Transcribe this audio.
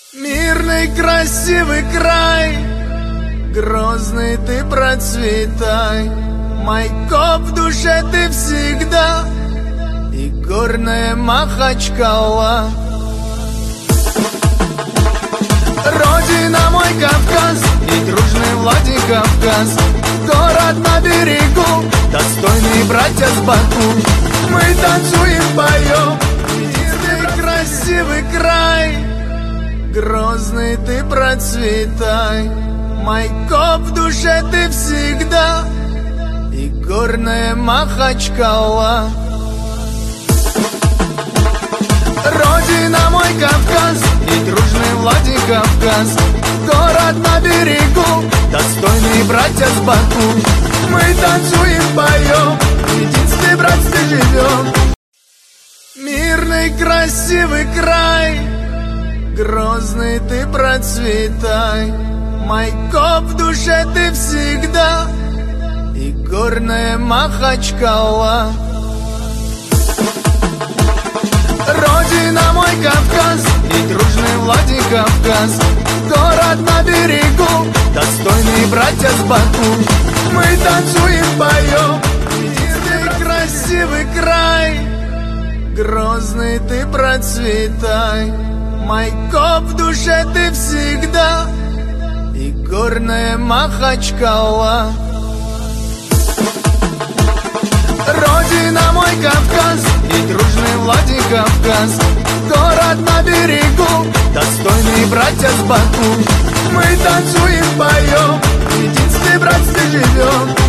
Мирный, красивый край, грозный ты процветай. Майкоп в душе ты всегда, и горная Махачкала. Родина мой Кавказ, и дружный Владикавказ. Город на берегу, достойные братья с Баку. Мы танцуем, поем, мирный, красивый край, грозный ты процветай. Майкоп в душе ты всегда, и горная Махачкала. Родина мой Кавказ, и дружный Владикавказ. Город на берегу, достойные братья с Баку. Мы танцуем, поем, в единстве, братстве живем. Мирный, красивый край, грозный ты процветай. Майкоп в душе ты всегда, и горная Махачкала. Родина мой Кавказ, и дружный Владикавказ. Город на берегу, достойные братья с Баку. Мы танцуем, поем, мирный, красивый край, грозный ты процветай. Майкоп в душе ты всегда, и горная Махачкала. Родина мой Кавказ, и дружный Владикавказ. Город на берегу, достойные братья с Баку. Мы танцуем, поем, в единстве, братстве живем.